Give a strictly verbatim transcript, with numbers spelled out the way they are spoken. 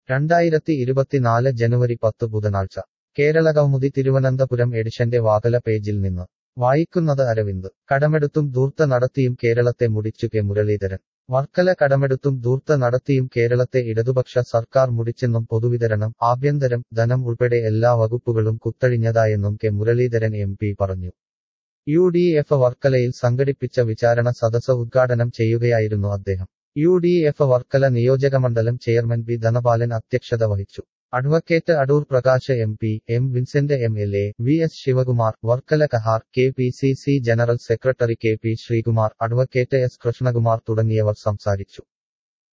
രണ്ടായിരത്തി ഇരുപത്തിനാല് ജനുവരി പത്ത് ബുധനാഴ്ച കേരളകൗമുദി തിരുവനന്തപുരം എഡിഷന്റെ വാതല പേജിൽ നിന്ന് വായിക്കുന്നത് അരവിന്ദ് കടമെടുത്തും ധൂർത്ത് നടത്തിയും കേരളത്തെ മുടിച്ചു കെ മുരളീധരൻ വർക്കല കടമെടുത്തും ധൂർത്ത് നടത്തിയും കേരളത്തെ ഇടതുപക്ഷ സർക്കാർ മുടിച്ചെന്നും പൊതുവിതരണം ആഭ്യന്തരം ധനം ഉൾപ്പെടെ എല്ലാ വകുപ്പുകളും കുത്തഴിഞ്ഞതായെന്നും കെ മുരളീധരൻ എം പി പറഞ്ഞു യു ഡി എഫ് വർക്കലയിൽ സംഘടിപ്പിച്ച വിചാരണ സദസ്സ് ഉദ്ഘാടനം ചെയ്യുകയായിരുന്നു അദ്ദേഹം യു ഡി എഫ് വർക്കല നിയോജകമണ്ഡലം ചെയർമാൻ ബി ധനപാലൻ അധ്യക്ഷത വഹിച്ചു advocate Adoor Prakash M P M Vincent M L A V S Sivakumar Varkala Kahar K P C C general secretary K P Sreekumar advocate S Krishnakumar തുടങ്ങിയവർ സംസാരിച്ചു